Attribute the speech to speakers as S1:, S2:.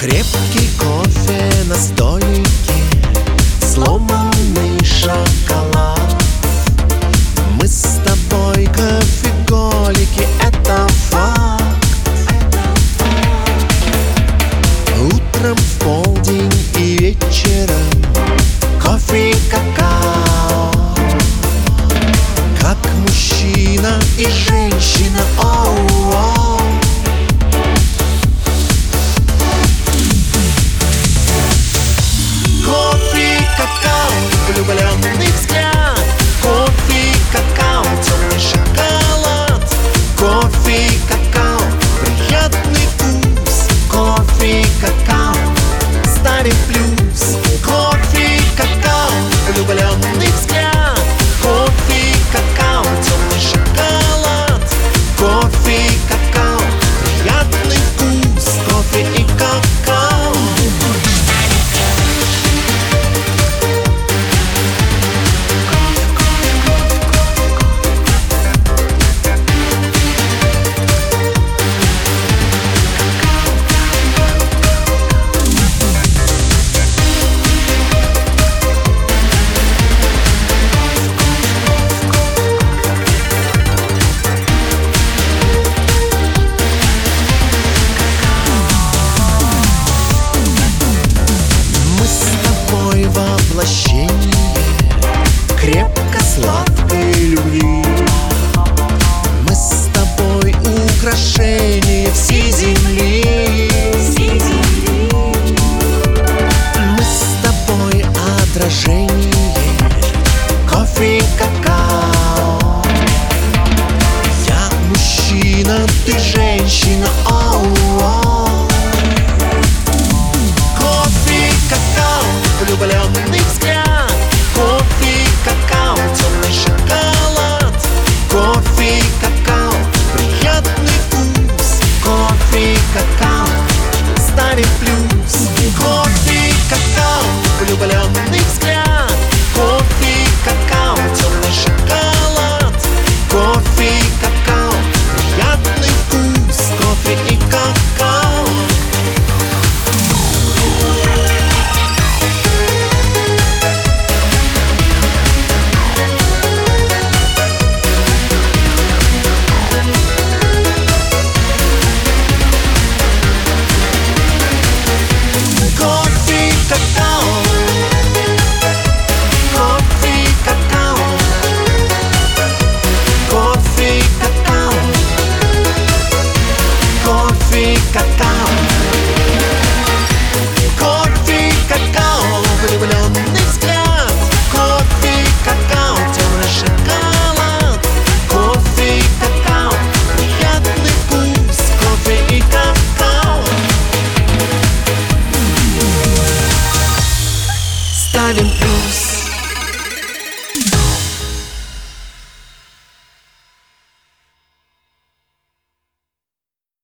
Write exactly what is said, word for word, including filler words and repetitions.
S1: Крепкий кофе на столике, сломанный шоколад. Мы с тобой кофеголики, это факт. Утром, в полдень и вечером кофе и какао. Как мужчина и женщина, оу-оу. Кофе и какао, влюбленный взгляд. Кофе и какао, темный шоколад. Кофе и какао, приятный вкус. Кофе и какао, старый плюс. Кофе и какао, влюбленный взгляд. Кофе и какао, темный шоколад. Кофе и какао, приятный вкус. Кофе и какао. Воплощение крепко-сладкой любви. Мы с тобой украшение всей земли. Мы с тобой отражение. Кофе и какао. Я мужчина, ты женщина.